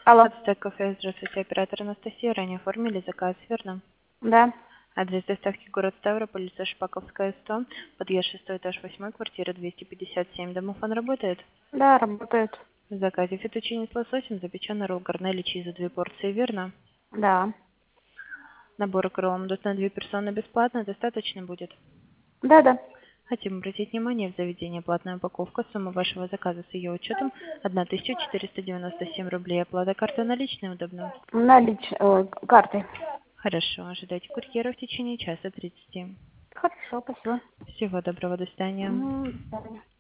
Алло. Отстак кафе, здравствуйте, оператор Анастасия. Ранее оформили заказ, верно? Да. Адрес доставки город Ставрополь, улица Шпаковская, 100, подъезд 6 этаж, 8, квартира 257. Домофон работает? Да, работает. В заказе фетучини с лососем, запеченный ролл гарнелли чиза 2 порции, верно? Да. Набор крылом на 2 персоны бесплатно, достаточно будет? Да. Хотим обратить внимание, в заведении платная упаковка, сумма вашего заказа с ее учетом 1497 рублей, оплата картой наличной удобно? Картой. Хорошо, ожидайте курьера в течение часа 30. Хорошо, спасибо. Всего доброго, до свидания. До свидания.